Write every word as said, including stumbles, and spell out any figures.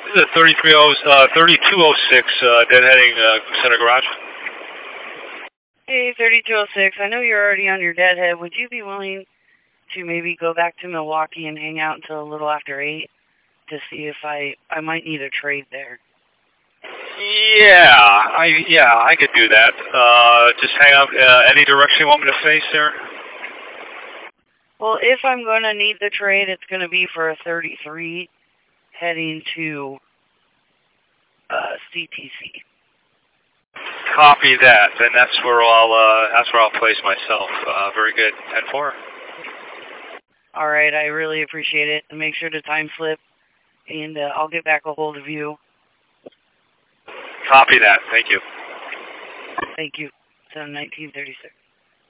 The thirty-three oh, uh, thirty-two oh six, uh, deadheading uh, center garage. Hey, thirty-two oh six, I know you're already on your deadhead. Would you be willing to maybe go back to Milwaukee and hang out until a little after eight to see if I, I might need a trade there? Yeah, I yeah, I could do that. Uh, just hang out. Uh, any direction you want me to face there? Well, if I'm going to need the trade, it's going to be for a thirty-three heading to uh, C T C. Copy that. Then that's where I'll uh, that's where I'll place myself. Uh, very good. ten four. All right, I really appreciate it. And make sure to time slip, and uh, I'll get back a hold of you. Copy that. Thank you. Thank you. So nineteen thirty-six.